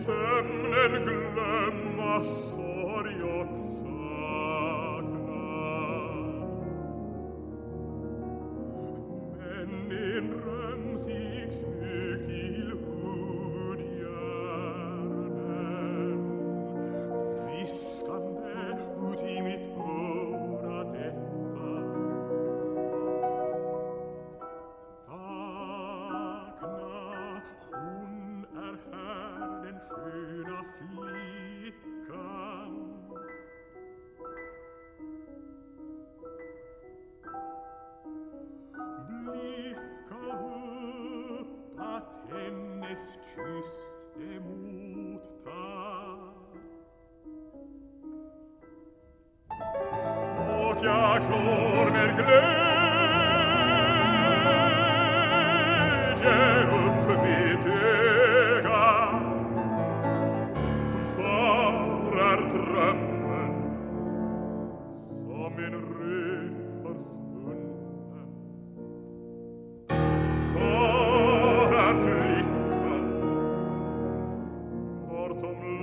sömnen glömma sorg och saknad. Men en dröm sig smyg till hudhjärnen, viskande ut i mitt öra detta: vakna, hon är här, den sköna flickan. Blicka upp att hennes kyss emottar, och jag slår med glädje upp mitt öga. Var är drömmen som en rök försvunnen? Var är flickan bortom